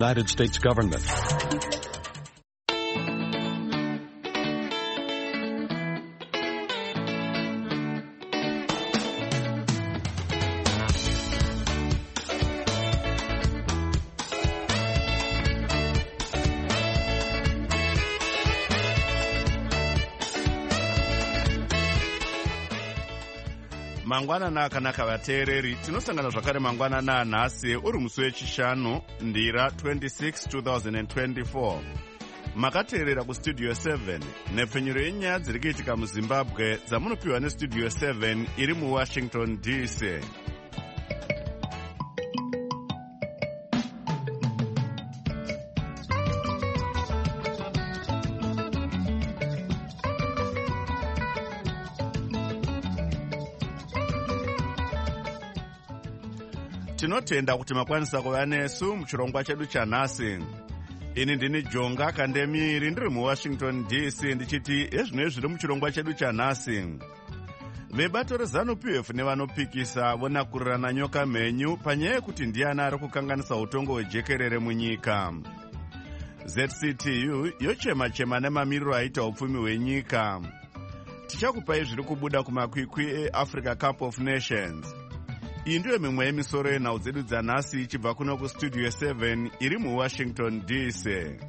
United States government. Mangwanana akanaka vateereri, tinosangana zvakare mangwanana nhasi uri musi wechishanu ndira 26 2024. Makateerera kustudio 7 nepfenyuro yenyaya dziri kuitika muZimbabwe dzamunopiwa nestudio 7 iri muWashington DC. Tinotenda kuti makwanisa kuva nesu muchirongwa chedu chanhasi. Ini ndini Jonga Kandemiri ndiri muWashington DC ndichiti ezvino zviri muchirongwa chedu chanhasi. Vebato reZANU-PF nevanopikisa vonakurirana nyoka mhenyu panyaya yekuti ndiani ari kukanganisa utongo hwejekerere munyika. ZCTU yochema-chema nemamiriro aita upfumi hwenyika. Tichakupai zviri kubuda kumakwikwi eAfrica Cup of Nations. Iyi ndiyo mimwe yemisoro yenhau dzedu dzanhasi ichibva kuno kustudio 7 iri muWashington DC.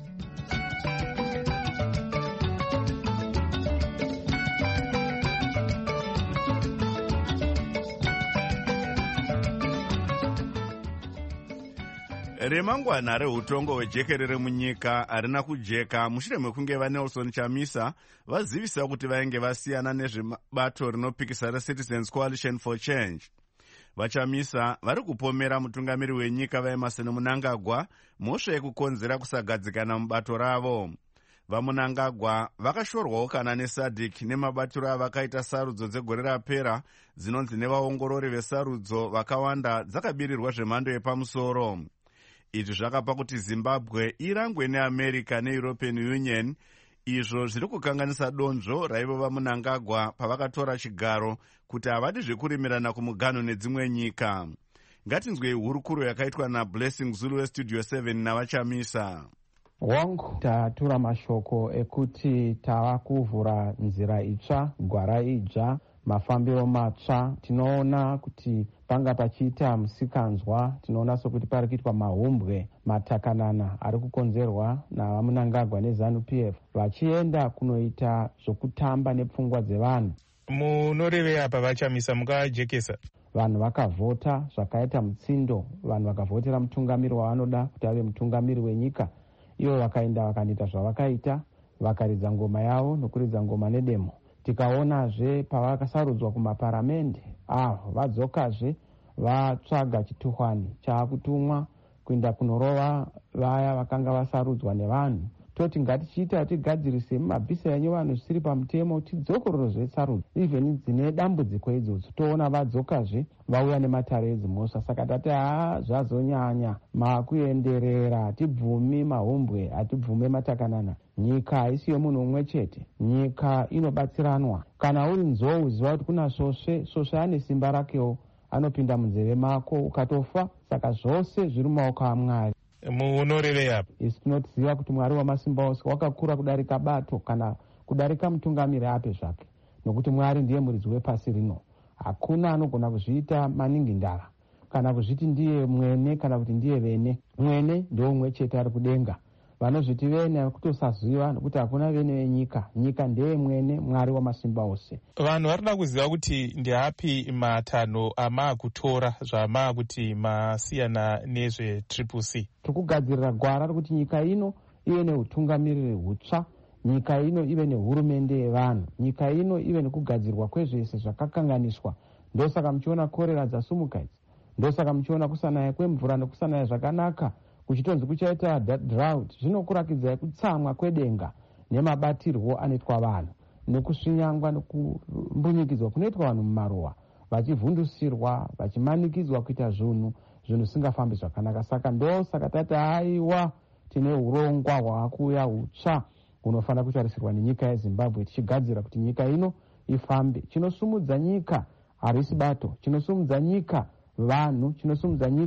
Remangwana reutongo hwejekerere munyika harina kujeka mushure mekunge vaNelson Chamisa vazivisa kuti vainge vasiyana nezvebato rinopikisa reCitizens Coalition for Change. Vachamisa vari kupomera mutungamiri wenyika vaEmerson Mnangagwa mhosva yekukonzera kusagadzikana mubato ravo. VaMnangagwa vakashorwawo kana neSADC nemabatiro avakaita sarudzo dzegore rapera dzinonzi nevaongorori vesarudzo vakawanda dzakabirirwa zvemhando yepamusoro. Izvi zvakapa kuti Zimbabwe irangwe neAmerica neEuropean Union, izvo zviri kukanganisa donzvo raivo vaMnangagwa pavakatora chigaro kuti havadi zvekurimirana kumuganho nedzimwe nyika. Ngatinzwei hurukuro yakaitwa naBlessing Zulu westudio 7 navachamisa. Wangu tatura mashoko ekuti tava kuvhura nzira itsva, gwara idzva, mafambiro matsva. Tinoona kuti panga pachiita musikanzwa, tinoona sokuti pari kuitwa mahumbwe matakanana ari kukonzerwa navaMnangagwa neZANU-PF vachienda kunoita zvokutamba nepfungwa dzevanhu. Munorevei apa vachamisa mukajekesa? Vanhu vakavhota zvakaita mutsindo, vanhu vakavhotera mutungamiri wavanoda kuti ave mutungamiri wenyika. Ivo vakaenda vakanoita zvavakaita, vakaridza ngoma yavo nokuridza ngoma nedemo. Tikaonazve pavakasarudzwa kumaparamende, vadzokazve vatsvaga chituhwani chaakutumwa kuenda kunorova vaya vakanga vasarudzwa nevanhu. Toti ngatichiita tigadzirise mumabvisa enyu vanhu zvisiri pamutemo, tidzokororozve sarudzo even dzine dambudziko idzodzo. Toona vadzokazve vauya nematare edzimhosva. Saka tati zvazonyanya makuenderera, hatibvumi mahumbwe, hatibvume matakanana. Nyika haisi yomunhu umwe chete, nyika inobatsiranwa. Kana uri nzou ziva kuti kuna svosve ane simba rakewo, anopinda munzeve mako ukatofa. Saka zvose zviri mumaoko aMwari. Munorevei apa? Isi tinoziva kuti Mwari wamasimba ose wakakura kudarika bato kana kudarika mutungamiri ape zvake, nokuti Mwari ndiye muridzi wepasi rino. Hakuna anogona kuzviita maningi ndara kana kuzviti ndiye mwene kana kuti ndiye vene. Mwene ndio umwe chete ari kudenga. Vanozviti vene kutosaziva nokuti hakuna vene venyika. Nyika ndeye mwene, Mwari wamasimba ose. Vanhu varida kuziva kuti ndiapi matanho amaakutora zvamaakuti masiyana nezveCCC. Tikugadzirira gwara rokuti nyika ino ive neutungamiriri hutsva, nyika ino ive nehurumende yevanhu, nyika ino ive nekugadzirwa kwezvese zvakakanganiswa. Ndosaka muchiona korera dzasumuka idzi, ndosaka muchiona kusanaya kwemvura nekusanaya zvakanaka, kuchitonzi kuchaita drought. Zvinokurakidza kutsamwa kwedenga nemabatirwo anoitwa vanhu, nekusvinyangwa nekumbunyikidzwa kunoitwa vanhu mumaruwa, vachivhundusirwa, vachimanikidzwa kuita zvinhu zvisingafambi zvakanaka. Saka ndosaka tati aiwa tine urongwa hwakuya hutsva hunofanira kutarisirwa nenyika yeZimbabwe, tichigadzira kuti nyika ino ifambe. Chinosumudza nyika harisi bato, chinosumudza nyika vanhu, chinosumudza nyika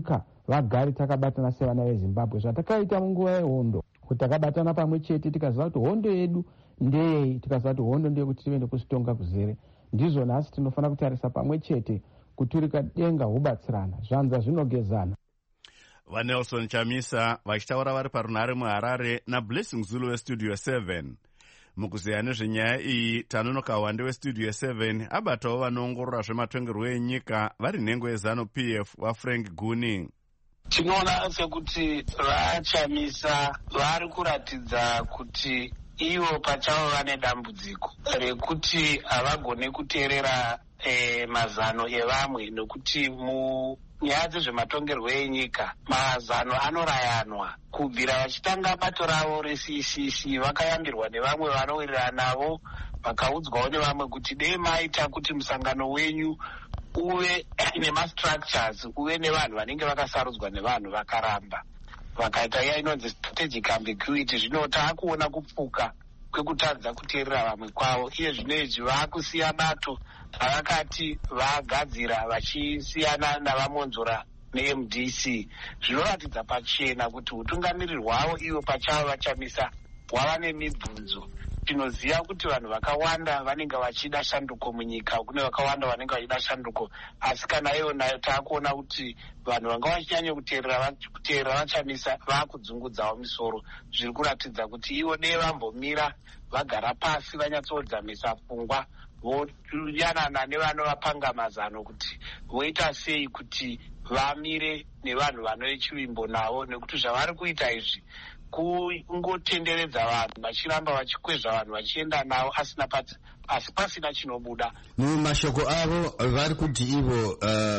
vagari takabatana sevana vezimbabwe zvatakaita munguva yehondo, kuti takabatana pamwe chete tikaziva kuti hondo yedu ndeyei, tikaziva kuti hondo ndeyekuti tive nekusitonga kuzere. Ndizvo nhasi tinofanira kutarisa pamwe chete, kuturika denga hubatsirana, zvanza zvinogezana. vaNelson Chamisa vachitaura vari parunhare muHarare naBlessing Zulu westudio 7. mukuziya nezvenyaya iyi, Tanonoka Wande westudio 7 abatawo vanoongorora zvematongerwo enyika vari nhengo yeZANU-PF waFrank Guni. Tinoona sekuti vaChamisa vari kuratidza kuti ivo pachavo vane dambudziko rekuti havagone kuteerera mazano evamwe, nekuti munyaya dzezvematongerwo enyika mazano anorayanwa. Kubvira vachitanga bato ravo reCCC vakayambirwa nevamwe vanowirirana navo, vakaudzwawo nevamwe kuti dei maita kuti musangano wenyu uve nemastructures, uve nevanhu vanenge vakasarudzwa nevanhu, vakaramba vakaita iya inonzi strategic ambiguity. Zvino taakuona kupfuka kwekutadza kuteerera vamwe kwavo. Iye zvino izvi vaakusiya bato ravakati vagadzira vachisiyana navamonzora neMDC. Zvinoratidza pachena kuti utungamiriri hwavo ivo pachavo vaChamisa hwava nemibvunzo. Tinoziva kuti vanhu vakawanda vanenge vachida shanduko munyika, kune vakawanda vanenge vachida shanduko, asi kana iyona taakuona kuti vanhu vanga vachinyanya kuteerera vaChamisa vaakudzungudzawo misoro. Zviri kuratidza kuti ivo dei vambomira vagara pasi vanyatsodzamisa pfungwa, voyanana nevanovapanga mazano kuti voita sei kuti vamire nevanhu vanochivimbo navo, nekuti zvavari kuita izvi kungotenderedza vanhu, vachiramba vachikwezva vanhu vachienda navo asi pasina chinobuda. Mumashoko avo vari kuti ivo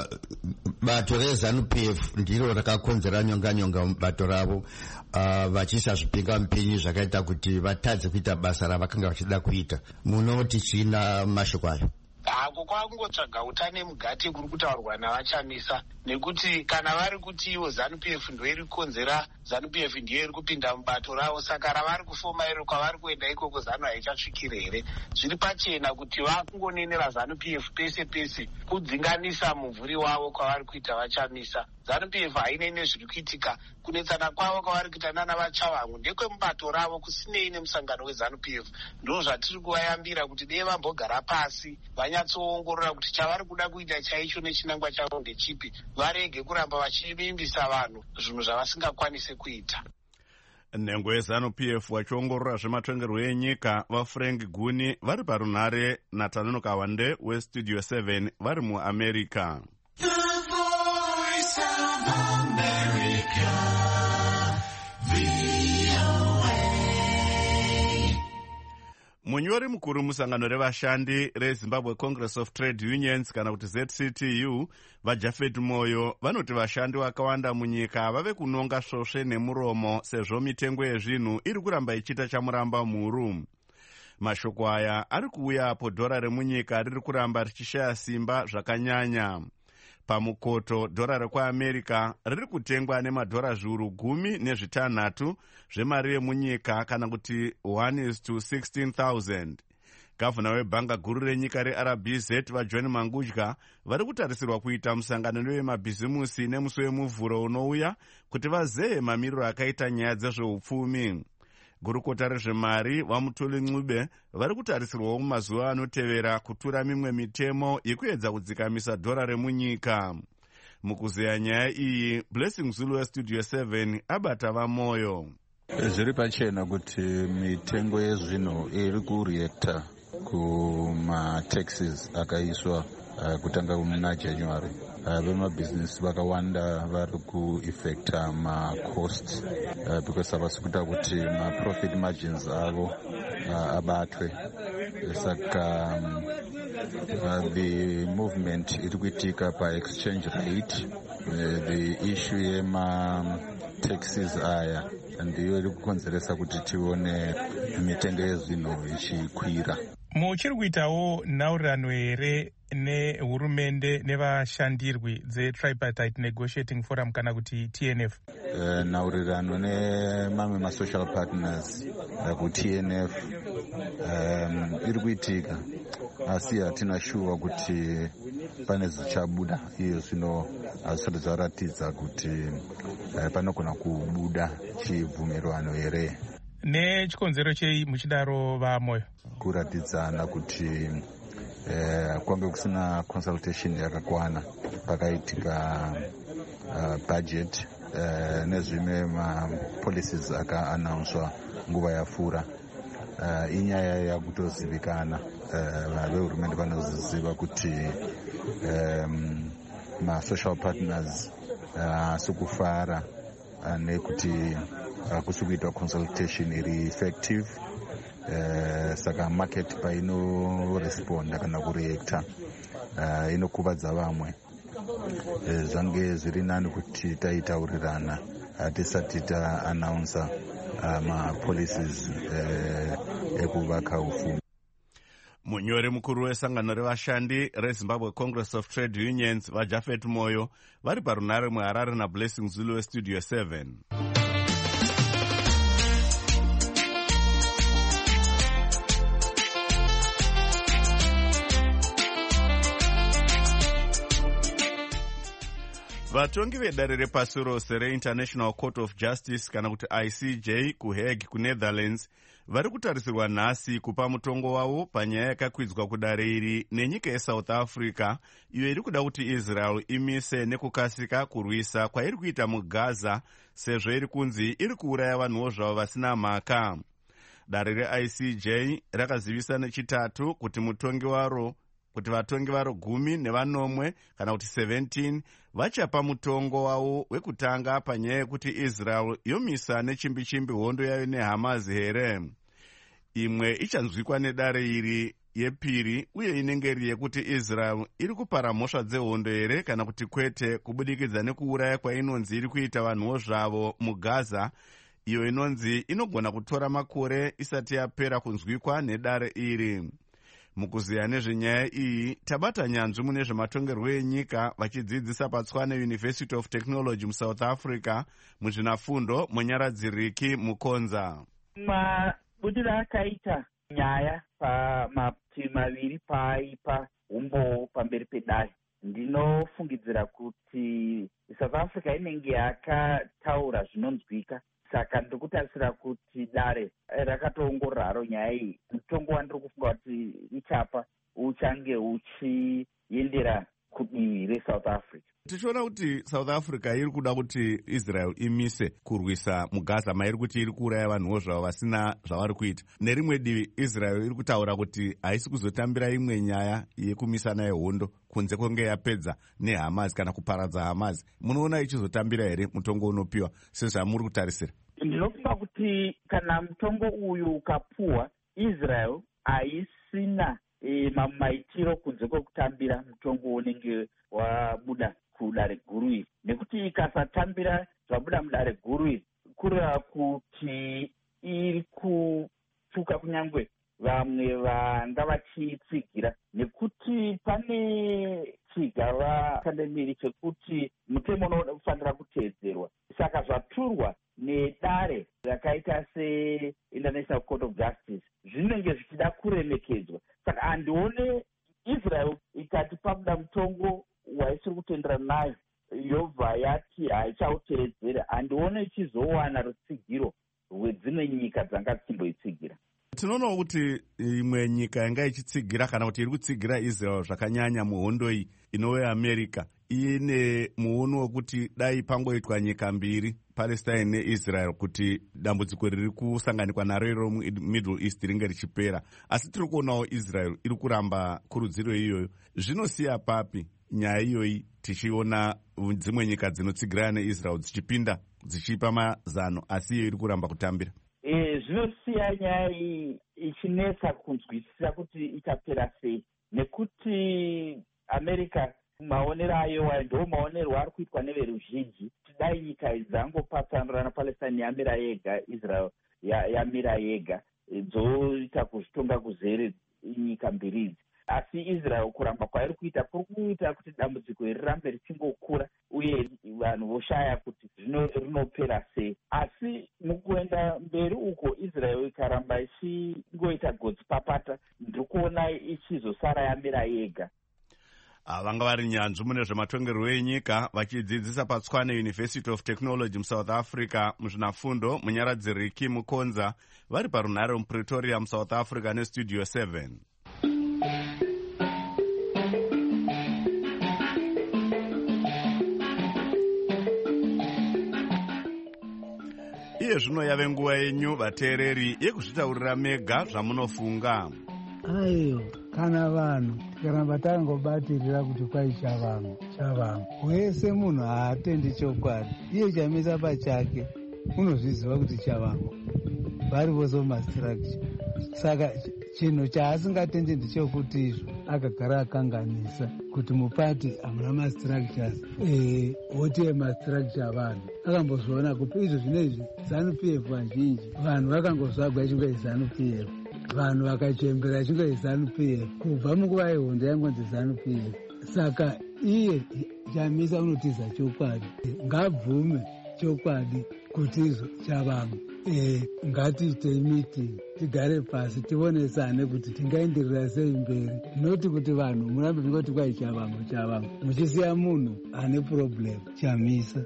bato reZANU-PF ndiro rakakonzera nyonganyonga mubato ravo, vachiisa zvipinga mupinyi zvakaita kuti vatadze kuita basa ravakanga vachida kuita. Munoti china mashoko ayo? Hako kwakungotsvaga utane mugati kuri kutaurwa navaChamisa, nekuti kana vari kuti ivo ZANU-PF ndo iri kukonzera, ZANU-PF ndiyo iri kupinda mubato ravo, saka ravari kufoma iro kwavari kuenda ikoko ZANU haichasvikire here? Zviri pachena kuti vakungonenera ZANU-PF pese pese kudzinganisa mumvuri wavo kwavari kuita vaChamisa. ZANU-PF hainene zviri kuitika, kunetsana kwavo kwavari kuita nana vaChavangu ndekwemubato ravo, kusinei nemusangano weZANU-PF. Ndo zvatiri kuvayambira kuti dei vambogara pasi vanyatsoongorora kuti chavari kuda kuita chaicho nechinangwa chavo ndechipi, varege kuramba vachivimbisa vanhu zvinhu zvavasingakwanise kuita. Nhengo yeZANU-PF vachiongorora zvematongerwo enyika vaFrank Guni vari parunhare naTanonoka Wande westudio 7 vari muAmerica. Munyori mukuru musangano revashandi reZimbabwe Congress of Trade Unions kana kuti ZCTU vaJafet Moyo vanoti vashandi vakawanda munyika vave kunonga svosve nemuromo sezvo mitengo yezvinhu iri kuramba ichiita chamuramba mhuru. Mashoko aya ari kuuya apo dhora remunyika riri kuramba richishaya simba zvakanyanya. Pamukoto dhora rekuAmerica riri kutengwa nemadhora zviuru 16 zvemari yemunyika kana kuti 1:16,000. Gavhuna webhanga guru renyika reRBZ vaJohn Mangudya vari kutarisirwa kuita musangano wemabhizimusi nemusi wemuvhuro unouya kuti vazehe mamiriro akaita nyaya dzezveupfumi. Gurukota rezvemari vaMutoli Ncube vari kutarisirwawo mumazuva anotevera kutura mimwe mitemo yekuedza kudzikamisa dhora remunyika. Mukuzeya nyaya iyi, Blessing Zulu westudio 7 abata vaMoyo. Zviri pachena kuti mitengo yezvinhu iri kureacta kumataxes akaiswa kutanga muna January. Vemabhizinesi vakawanda vari kueffecta macosts because havasi kuita kuti maprofit margins avo abatwe. Saka the movement iri kuitika paexchange rate, the issue yemataxes aya ndiyo iri kukonzeresa kuti tione mitengo yezvinhu ichikwira. Muchiri kuitawo nhaurirano here nehurumende nevashandirwi dzetripartite negotiating forum kana kuti TNF? Nhaurirano nemamwe masocial partners kuTNF iri kuitika, asi hatina shuwa kuti pane zvichabuda iyo zvino hazvisati zvaratidza kuti panogona kubuda chibvumirwano here. Nechikonzero chei muchidaro vamoyo? Kuratidzana kuti kwange kusina consultation yakakwana pakaitika budget nezvimwe mapolicies akaanaunswa nguva yapfuura. Inyaya yakutozivikana, vehurumende vanoziva kuti masocial partners haasi kufara nekuti hakusi kuitwa consultation iri effective. Saka market painoresponda kana kureacta inokuvadza vamwe. Zvange zviri nani kuti taitaurirana hatisati taanaunsa mapolicies ekuvaka ufumi. Munyori mukuru wesangano revashandi reZimbabwe Congress of Trade Unions vaJafet Moyo vari parunare muHarare naBlessing Zulu weStudio 7. Vatongi vedare repasi rose reInternational Court of Justice kana kuti ICJ kuHague kuNetherlands vari kutarisirwa nhasi kupa mutongo wavo panyaya yakakwidzwa kudare iri nenyika yeSouth Africa iyo iri kuda kuti Israel imise nekukasika kurwisa kwairi kuita muGaza sezvo iri kunzi iri kuuraya vanhuwo zvavo vasina mhaka. Dare reICJ rakazivisa nechitatu kuti vatongi varo 10 kana kuti 17 vachapa mutongo wavo wekutanga panyaya yekuti Israel yomisa nechimbi-chimbi hondo yayo neHamas here. Imwe ichanzwikwa nedare iri yepiri uye inenge iri yekuti Israel iri kupara mhosva dzehondo here kana kuti kwete kubudikidza nekuuraya kwainonzi iri kuita vanhuwo zvavo muGaza, iyo inonzi inogona kutora makore isati yapera kunzwikwa nedare iri. Mukuziya nezvenyaya iyi tabata nyanzvi mune zvematongerwo enyika vachidzidzisa paTswane University of Technology muSouth Africa muzvinafundo Munyaradziriki Mukonza. Mabudiro akaita nyaya pamativi maviri paaipa umbo pamberi pedare. Ndinofungidzira kuti South Africa inenge yakataura zvinonzwika, saka ndiri kutarisira kuti dare rakatoongorora haro nyaya iyi. Mutongo wandiri kufunga kuti ichapa uchange uchiendera kudivi reSouth Africa. Tichiona kuti South Africa iri kuda kuti Israel imise kurwisa muGaza mairi kuti iri kuuraya vanhuwo zvavo vasina zvavari kuita. Nerimwe divi Israel iri kutaura kuti haisi kuzotambira imwe nyaya yekumisana yehondo kunze kwenge yapedza neHamas kana kuparadza Hamas. Munoona ichizotambira here mutongo unopiwa sezvamuri kutarisira? Ndinofunga kuti kana mutongo uyu ukapuwa, Israel haisina maitiro kunze kwekutambira mutongo unenge wabuda kudare guru iri, nekuti ikasatambira zvabuda mudare guru iri kureva kuti iri kutuka kunyangwe vamwe vanga vachitsigira, nekuti pane chigava kandemiri chekuti mutemo unofanira kuteedzerwa. Saka zvaturwa nedare rakaita seInternational Court of Justice zvinenge zvichida kuremekedzwa. Saka handione Israel ikati pabuda mutongo waisiri kutenderana nayo yobva yati haichauteedzera, handione ichizowana rutsigiro rwedzimwe nyika dzanga dzichimboitsigira. Tinoonawo kuti imwe nyika yanga ichitsigira kana kuti iri kutsigira Israel zvakanyanya muhondo iyi inove America ine muono wekuti dai pangoitwa nyika mbiri, Palestine neIsrael, kuti dambudziko riri kusanganikwa naro iro muMiddle East ringe richipera. Asi tiri kuonawo Israel iri kuramba kurudziro iyoyo. Zvinosiya papi nyaya iyoyi tichiona dzimwe nyika dzinotsigirana neIsrael dzichipinda dzichipa mazano asi iyo iri kuramba kutambira? Zvinosiya nyaya iyi ichinetsa kunzwisisa kuti ichapera sei, nekuti America maonero ayo ndo maonero ari kuitwa neveruzhinji. Dai nyika dzangopatsanurana, Palestine yamira yega, Israel yamira yega, dzoita kuzvitonga kuzere nyika mbiri idzi. asi Israel kuramba kwairi kuita kuri kuita kuti dambudziko iri rirambe richingokura uye vanhu voshaya kuti rinopera sei. Asi mukuenda mberi uko Israel ikaramba ichingoita godzipapata, ndikuona ichizosara yamira yega. Vanga vari nyanzvi mune zvematongerwo enyika vachidzidzisa paTswane University of Technology muSouth Africa muzvinafundo munyaradziriki Mukonza vari parunhare muPretoria muSouth Africa neStudio 7. Iye zvino yave nguva yenyu vateereri yekuzvitaurira mega zvamunofunga. Aiyo, kana vanhu tikaramba tangobatirira kuti kwai chavangu wese munhu haatendi chokwadi, iye chamisa pachake unozviziva kuti chavangu, vari vose mumastructure. Saka chinhu chaasingatendi ndechekuti izvo akagara akanganisa kuti mupati hamuna mastructures, wotiye mastructure avanhu akambozviona kupi izvo zvinezvi ZANU-PF vazhinji vanhu vakangozvagwa chingoi ZANU-PF, vanhu vakachembera chingoi ZANU-PF kubva munguva yehondo yangonzi ZANU-PF. Saka iye chamisa unotiza chokwadi, ngabvume chokwadi kuti izvo chavangu. Ngatiitei meeting tigare pasi tionesane kuti tingaenderera sei mberi, noti kuti vanhu murambe mungoti kwai chavangu muchisiya munhu ane problem. Chamisa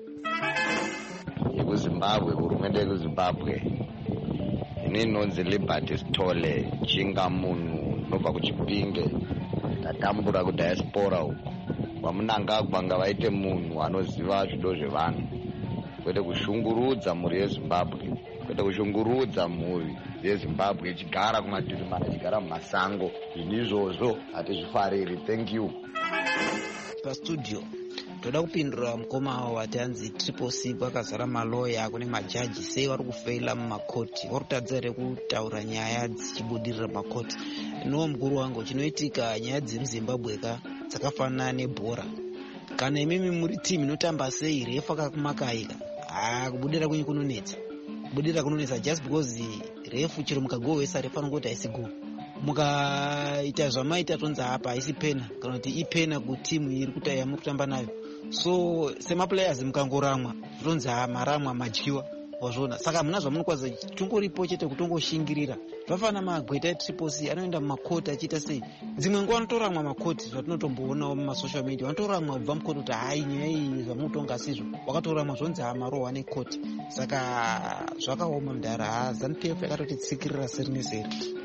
yekuZimbabwe, hurumende yekuZimbabwe ini inonzi Liberty Stole, chinga munhu nobva kuChipinge tatambura kudiaspora uko kwamunangagwa ngavaite munhu anoziva zvido zvevanhu, kwete kushungurudza mhuri yeZimbabwe, kwete kushungurudza mhuri yeZimbabwe ichigara kumatirimana, ichigara mumasango. Izvozvo hatizvifariri. Thank you. Pastudio toda kupindura mukoma wati anzi Triple C kwakazara maloya kune majaji sei vari kufeila mumakoti, vari kutadza here kutaura nyaya dzichibudirira makoti. Nowo mukuru wangu, chinoitika nyaya dzemuZimbabwe dzakafanana nebhora. Kana imimi muri timu inotamba sei, refu akakumakaika, kubudira kwenyu kunonetsa, kubudira kunonetsa just because refu chero mukagowesa refu anongoti haisi go, mukaita zvamaita tonzi apa haisi pena, kana kuti ipena kutimu iri muri kutamba nayo. So semaplayers mukangoramwa zvitonzi maramwa madyiwa, wazviona. Saka muna zvamunokwaza tongoripo chete kutongoshingirira. Zvafana magweta eTriple C anoenda mumakoti achiita sei, dzimwe nguva anotoramwa makoti zvatinotomboonawo mumasocial media, vanotoramwa kubva mukoti kuti hai nyaya iyi zvamunotonga sizvo wakatoramwa zvonzi marohwa nekoti. Saka zvakaoma mudhara, ZANU-PF yakatotitsikirira seri neseri.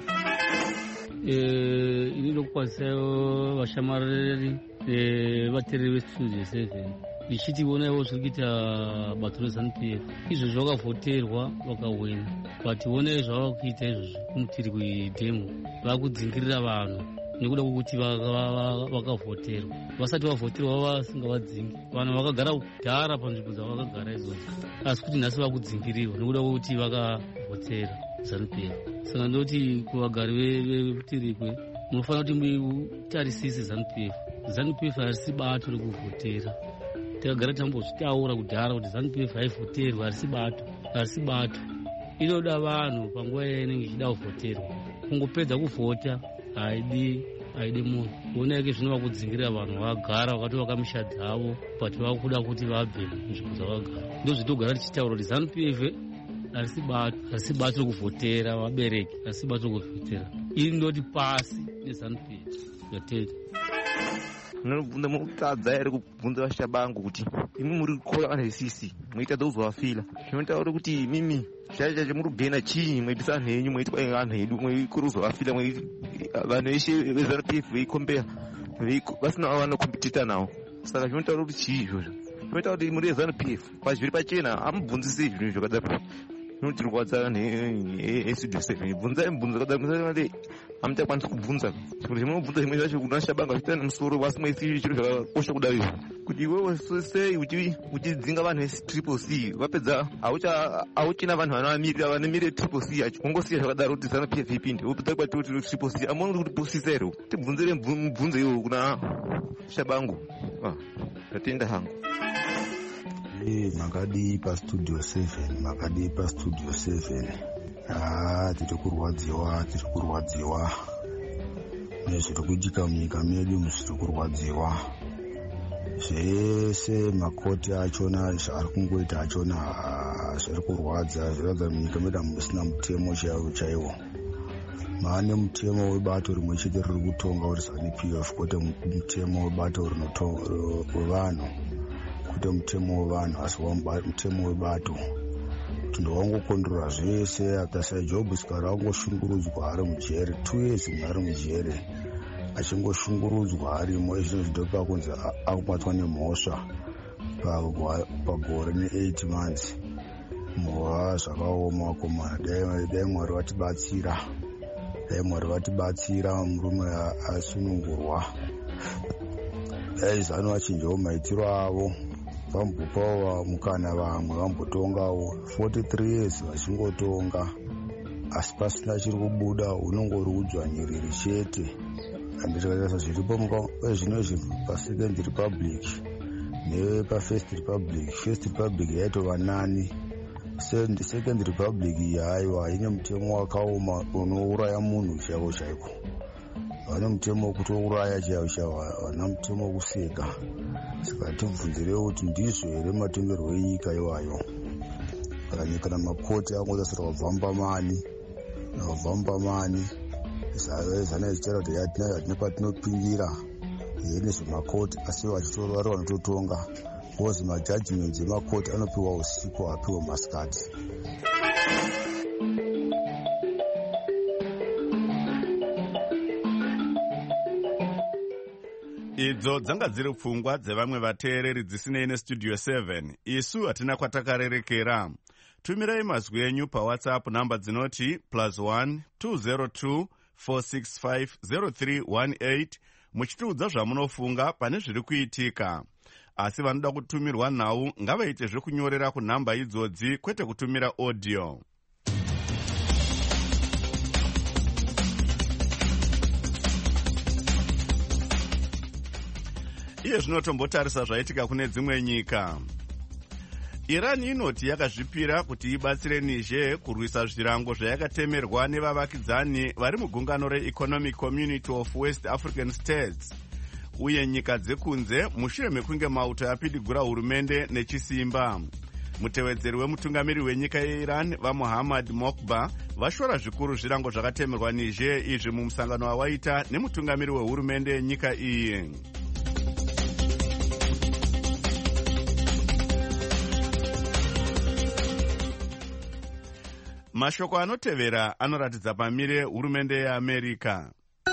Ini ndokwanisawo vashamariri vateereri veStudio 7 ichitiwonawo zviri kuita bato reZANU-PF. Izvozvo vakavhoterwa vakawina, but onai zvavakuita izvozvo kumutiri kwedhemo vakudzingirira vanhu nekuda kwokuti vakavhoterwa. Vasati vavhoterwa vasingavadzingi vanhu, vakagara kudhara panzvimbo dzavakagara izvozvo, asi kuti nhasi vakudzingirirwa nekuda kwokuti vakavhotera ZANU-PF. Saka ndoti kuvagari vemutirikwe munofanira kuti mutarisise ZANU-PF. ZANU-PF harisi bato rekuvhotera. Takagara tambozvitaura kudhara kuti ZANU-PF haivhoterwa, harisi bato. Inoda vanhu panguva inenge ichida kuvhoterwa. Kungopedza kuvhota haidi munhu. Oneke zvino vakudzingirira vanhu vakagara vakatovaka misha dzavo, but vakuda kuti vabve munzvimbo dzavakagara. Ndozvitogara tichitaura kuti ZANU-PF harisi bato rekuvhotera vabereki, harisi bato rekuvhotera. Iri ndoti pasi neZANU-PF yatete. Munobvunza mutadza here kubvunza vashabangu kuti imi muri kukora vanhu vesisi mweitadza kuzovafila. Zvinotaura kuti imimi chacho muri kugena chii mweitisa vanhu henyu mweiti kwai vanhu hedu mweikuru kuzovafila, vanhu veshe veZANU-PF veikombeya vasina vanokompetita nawo. Saka zvinotaura kuti chii izvozvo? Zvinotaura kuti muri veZANU-PF pazviri pachena hamubvunzisi zvinhu zvakadaro. Zvinotirwadza vanhu eStudio 7. Bvunzai mibvunzo yakadaro hamuchakwanisi kubvunza. Zvimwe zvamunobvunza zvimwe zvacho kunashabanga zvichita nemusoro vasi mweisi chiro zvakakosha kudaro izvo. Kuti iwewe sei uchidzinga vanhu veTriple C vapedza hauchina vanhu vanomirira Triple C yacho, ungosiya zvakadaro kuti ZANU-PF ipinde wopedza kwati kuti Triple C amuoni kuti pusisa here. Tibvunzire mibvunzo iwo kuna shabangu. Ndatenda hangu. Makadi paStudio 7 tiri kurwadziwa nezviri kuitika munyika medu zviri kurwadziwa zvese. Makoti achona ari kungoita achona zviri kurwadza, zviradza munyika medu musina mutemo chaiwo. Maane mutemo webato rimwe chete riri kutonga uri ZANU-PF, kwete mutemo webato wevanhu, kwete mutemo wevanhu asi mutemo webato. Ndowangokondorora zvese. After Sajob Sikari angoshungurudzwa ari mujere 2 years ari mujere achingoshungurudzwa arimo. Izvino zvidopa kunzi akubatwa nemhosva pagore ne8 months. Mhova zvakaoma komana. Dai Mwari vatibatsira, dai Mwari vatibatsira, murume asunungurwa. Dai ZANU vachinjawo maitiro avo, vambopawo mukana vamwe vambotongawo 43 years vachingotonga, asi pasina chiri kubuda, unongori udzvanyiriri chete. Andikatarisa zviripo zvino izvi paSecond Republic nepaFirst Republic. First Republic yaitova nani. Second Republic yaiwa ine mutemo wakaoma unouraya munhu chaiko chaiko. Vane mutemo wekutouraya chaiko chaiko, vana mutemo wekuseka. Saka tibvunzirewo kuti ndizvo here matongerwo enyika iwayo. Kana makoti angotasira vabvambamani zana zvichitaura kuti hatina patinopingira nezvemakoti, asi vachitori vanototonga. Because majudgments emakoti anopiwa usiku, apiwa masikati. Idzo dzanga dziri pfungwa dzevamwe vateereri dzisinei nestudio 7. Isu hatina kwatakarerekera. Tumirai mazwi enyu paWhatsApp namba dzinoti +1 202 465 0318 muchitiudza zvamunofunga pane zviri kuitika. Asi vanoda kutumirwa nhau ngavaite zvekunyorera kunhamba idzodzi, kwete kutumira audio. Iye zvinotombotarisa zvaitika kune dzimwe nyika. Iran inoti yakazvipira kuti ibatsire Niger kurwisa zvirango zvayakatemerwa nevavakidzani vari mugungano reEconomic Community of West African States. Uye nyika dzekunze mushure mekunge mauto apidigura hurumende nechisimba. Mutevedzeri wemutungamiri wenyika yeIran vaMuhammad Mokba vashora zvikuru zvirango zvakatemerwa Niger izvi mumusangano wawaita nemutungamiri wehurumende yenyika iyi. Mashoko anotevera anoratidza pamire hurumende yeAmerika.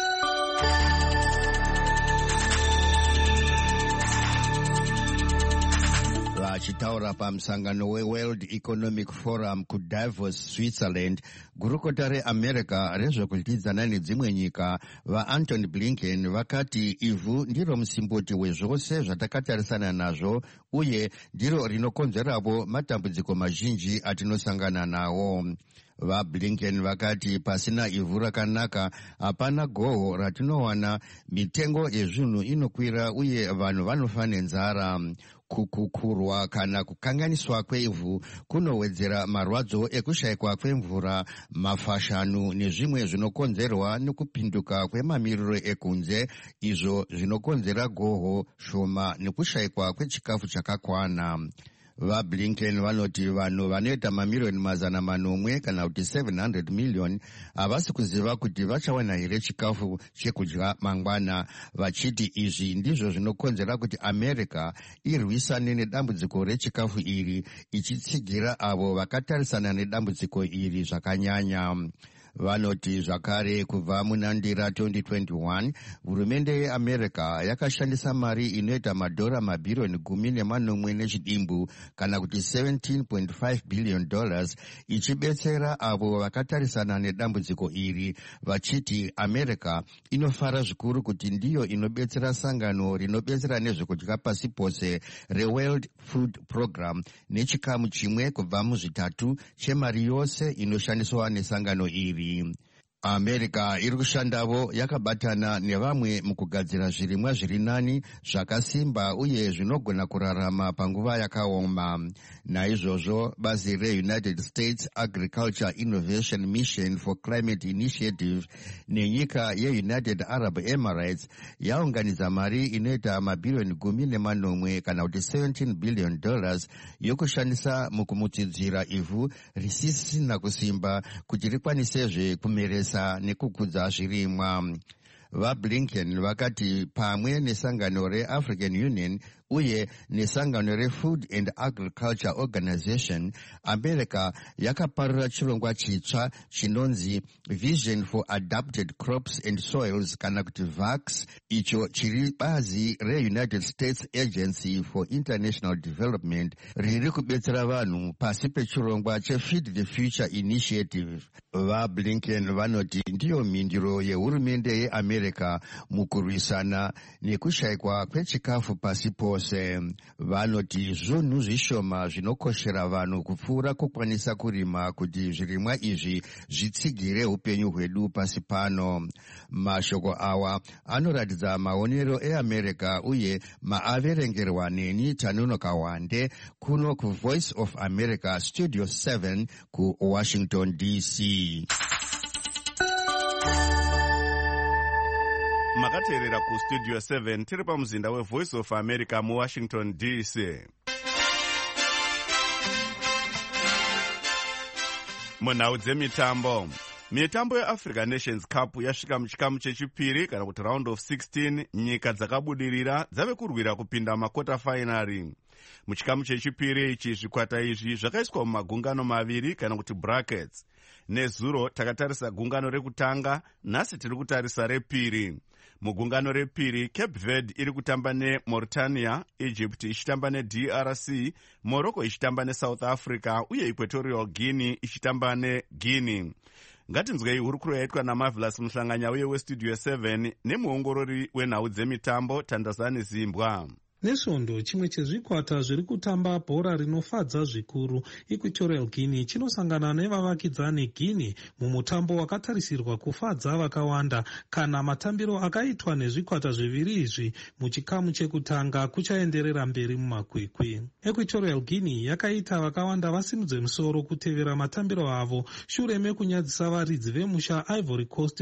Vachitaura pamusangano weWorld Economic Forum kuDavos, Switzerland, gurukota reAmerica rezvekudyidzana nedzimwe nyika vaAntony Blinken vakati ivhu ndiro musimboti wezvose zvatakatarisana nazvo uye ndiro rinokonzerawo matambudziko mazhinji atinosangana nawo. VaBlinken vakati pasina ivhu rakanaka hapana goho ratinowana, mitengo yezvinhu inokwira uye vanhu vanofa nenzara. Kukukurwa kana kukanganiswa kwevhu kunowedzera marwadzo ekushayikwa kwemvura, mafashanu nezvimwe zvinokonzerwa nekupinduka kwemamiriro ekunze, izvo zvinokonzera goho shoma nekushayikwa kwechikafu chakakwana. VaBlinken vanoti vanhu vanoita mamiriyoni 800 kana kuti 700 million havasi kuziva kuti vachawana here chikafu chekudya mangwana, vachiti izvi ndizvo zvinokonzera kuti America irwisane nedambudziko rechikafu iri, ichitsigira avo vakatarisana nedambudziko iri zvakanyanya. Vanoti zvakare kubva munandira 2021 hurumende yeAmerica yakashandisa mari inoita madhora mabhirioni 14 nechidimbu kana kuti $17.5 billion ichibetsera avo vakatarisana nedambudziko iri, vachiti America inofara zvikuru kuti ndiyo inobetsera sangano rinobetsera nezvekudya pasi pose reWorld Food Program nechikamu chimwe kubva muzvitatu chemari yose inoshandiswa nesangano iri. America iri kushandavo yakabatana nevamwe mukugadzira zvirimwa zviri nani zvakasimba uye zvinogona kurarama panguva yakaoma. Naizvozvo bazi reUnited States Agriculture Innovation Mission for Climate Initiative nenyika yeUnited Arab Emirates yaunganidza mari inoita mabhirioni 10 kana kuti $17 billion yokushandisa mukumutidzira ivhu risisina kusimba kuti rikwanisezve kumeresa nekukudza zvirimwa. VaBlinken vakati pamwe nesangano reAfrican Union uye nesangano reFood and Agriculture Organization, America yakaparura chirongwa chitsva chinonzi Vision for Adapted Crops and Soils kana kuti VACS, icho chiri bazi reUnited States Agency for International Development riri kubetsera vanhu pasi pechirongwa cheFeed the Future Initiative. VaBlinken vanoti ndiyo mhinduro yehurumende yeAmerica mukurwisana nekushayikwa kwechikafu pasi pose. Vanoti zvinhu zvishoma zvinokoshera vanhu kupfuura kukwanisa kurima kuti zvirimwa izvi zvitsigire upenyu hwedu pasi pano. Mashoko awa anoratidza maonero eAmerica uye maaverengerwa neni Tanunoka Wande kuno kuVoice of America Studio 7 kuWashington DC. Makateerera kustudio 7 tiri pamuzinda weVoice of America muWashington DC. Munhau dzemitambo. Mitambo yeAfrica Nations Cup yasvika muchikamu chechipiri kana kuti round of 16. Nyika dzakabudirira dzave kurwira kupinda makota finari. Muchikamu chechipiri ichi zvikwata izvi zvakaiswa mumagungano maviri kana kuti brackets. Nezuro takatarisa gungano rekutanga, nhasi tiri kutarisa repiri. Mugungano repiri, Cape Verde iri kutamba neMauritania, Egypt ichitamba neDRC, Morocco ichitamba neSouth Africa uye Equatorial Guinea ichitamba neGuinea. Ngatinzwei hurukuro yaitwa naMarvelous Muhlanganya uye weStudio 7 nemuongorori wenhau dzemitambo Tandazani Zimbwa. Nesvondo chimwe chezvikwata zviri kutamba bhora rinofadza zvikuru, Equatorial Guinea chinosangana nevavakidzani Guinea mumutambo wakatarisirwa kufadza vakawanda kana matambiro akaitwa nezvikwata zviviri izvi muchikamu chekutanga kuchaenderera mberi mumakwikwi. Equatorial Guinea yakaita vakawanda vasimudze musoro kutevera matambiro avo shure mekunyadzisa varidzi vemusha Ivory Coast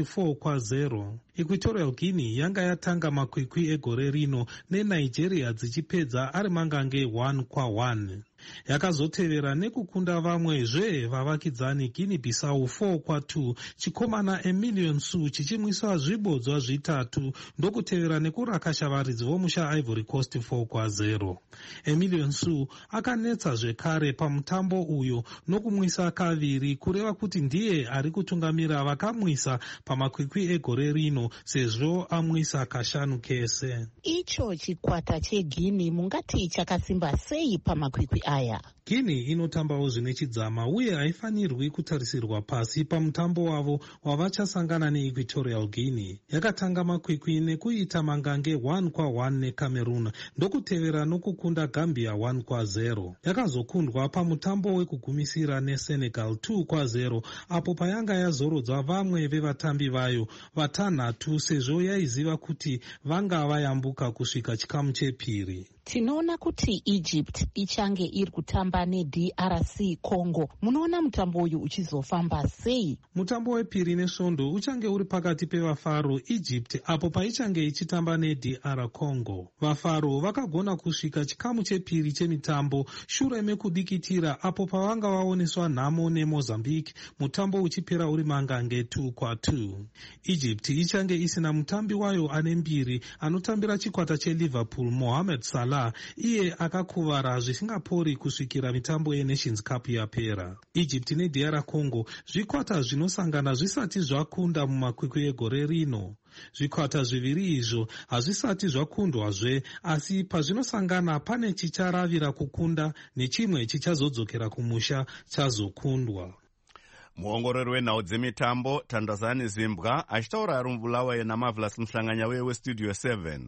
4-0. Equatorial Guinea yanga yatanga makwikwi egore rino neNigeria dzichipedza ari mangange 1-1. Yakazotevera nekukunda vamwezve vavakidzani Guinea Bissau 4-2, chikomana Emilion Su chichimwiswa zvibodzwa zvitatu ndokutevera nekurakasha varidzi vomusha Ivory Coast 4-0. Emilion Su akanetsa zvekare pamutambo uyo nokumwisa kaviri, kureva kuti ndiye ari kutungamira vakamwisa pamakwikwi egore rino sezvo amwisa kashanu kese. Icho chikwata cheGuinea mungati chakasimba sei pamakwikwi aya? Guinea inotambawo zvine chidzama uye haifanirwi kutarisirwa pasi pamutambo wavo wavachasangana neEquatorial Guinea. Yakatanga makwikwi nekuita mangange 1-1 neCameroon ndokutevera nokukunda Gambia 1-0. Yakazokundwa pamutambo wekugumisira neSenegal 2-0 apo payanga yazorodza vamwe vevatambi vayo vatanhatu sezvo yaiziva kuti vanga vayambuka kusvika chikamu chepiri. Tinoona kuti Egypt ichange iri kutamba neDRC Congo. Munoona mutambo uyu uchizofamba sei? Mutambo wepiri nesvondo uchange uri pakati pevafaro Egypt apo paichange ichitamba neDR Congo. Vafaro vakagona kusvika chikamu chepiri chemitambo shure mekudikitira apo pavanga vaoneswa nhamo neMozambique, mutambo uchipera uri mangange 2-2. Egypt ichange isina mutambi wayo ane mbiri anotambira chikwata cheLiverpool, Mohamed Salah. Iye akakuvara zvisingapori kusvikira mitambo yeNations Cup yapera. Egypt neDR Congo zvikwata zvinosangana zvisati zvakunda mumakwikwi egore rino. Zvikwata zviviri izvo hazvisati zvakundwazve, asi pazvinosangana pane chicharavira kukunda nechimwe chichazodzokera kumusha chazokundwa. Muongorori wenhau dzemitambo Tandazani Zimbwa achitaura ari mubulawayo naMarvelous Muhlanganya weStudio 7.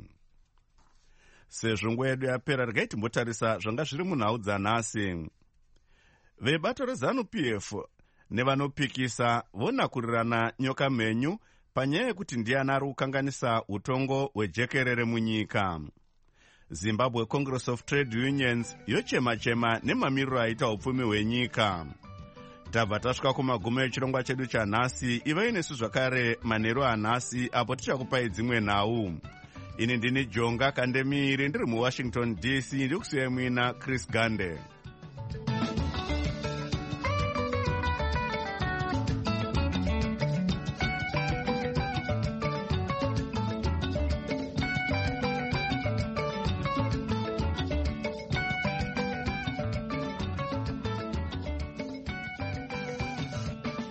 Sezvo nguva yedu yapera, regai timbotarisa zvanga zviri munhau dzanhasi. Vebato reZANU-PF nevanopikisa vonakurirana nyoka mhenyu panyaya yekuti ndiani ari kukanganisa utongo hwejekerere munyika. Zimbabwe Congress of Trade Unions yochema-chema nemamiriro aita upfumi hwenyika. Tabva tasvika kumagumo echirongwa chedu chanhasi. Ivai nesu zvakare manheru anhasi apo tichakupai dzimwe nhau. Ini ndini Jonga Kandemiri ndiri muWashington DC, ndikusiyai muina Chris Gande.